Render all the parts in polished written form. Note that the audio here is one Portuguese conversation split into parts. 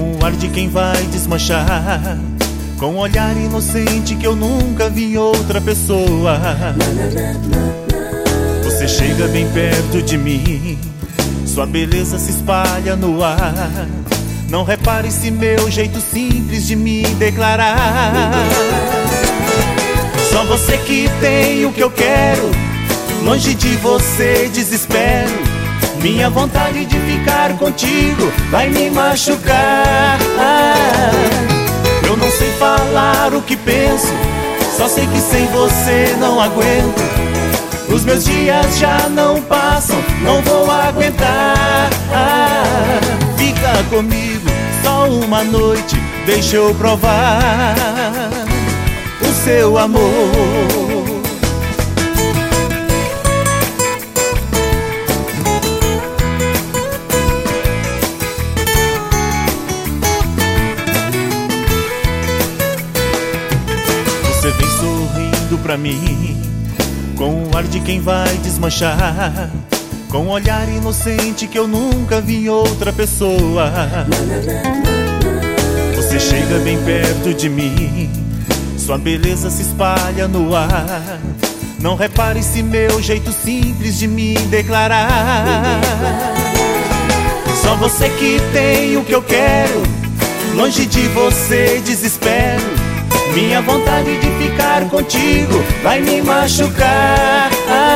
com o ar de quem vai desmanchar, com um olhar inocente que eu nunca vi em outra pessoa. Você chega bem perto de mim, sua beleza se espalha no ar. Não repare esse meu jeito simples de me declarar. Só você que tem o que eu quero, longe de você desespero. Minha vontade de ficar contigo vai me machucar. Eu não sei falar o que penso, só sei que sem você não aguento. Os meus dias já não passam, não vou aguentar. Fica comigo só uma noite, deixa eu provar o seu amor. Você vem sorrindo pra mim, com o ar de quem vai desmanchar, com um olhar inocente que eu nunca vi em outra pessoa. Você chega bem perto de mim, sua beleza se espalha no ar. Não repare esse meu jeito simples de me declarar. Só você que tem o que eu quero, longe de você desespero. Minha vontade de ficar contigo vai me machucar.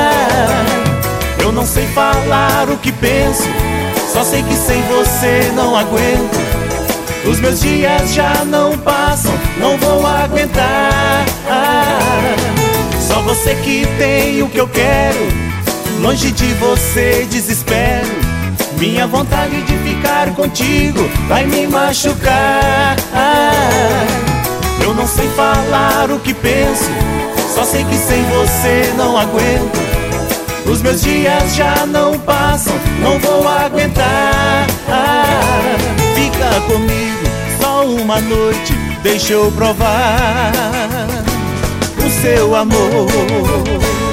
Eu não sei falar o que penso, só sei que sem você não aguento. Os meus dias já não passam, não vou aguentar. Só você que tem o que eu quero, longe de você desespero. Minha vontade de ficar contigo vai me machucar. Eu não sei falar o que penso, só sei que sem você não aguento. Os meus dias já não passam, não vou aguentar. Fica comigo só uma noite, deixa eu provar o seu amor.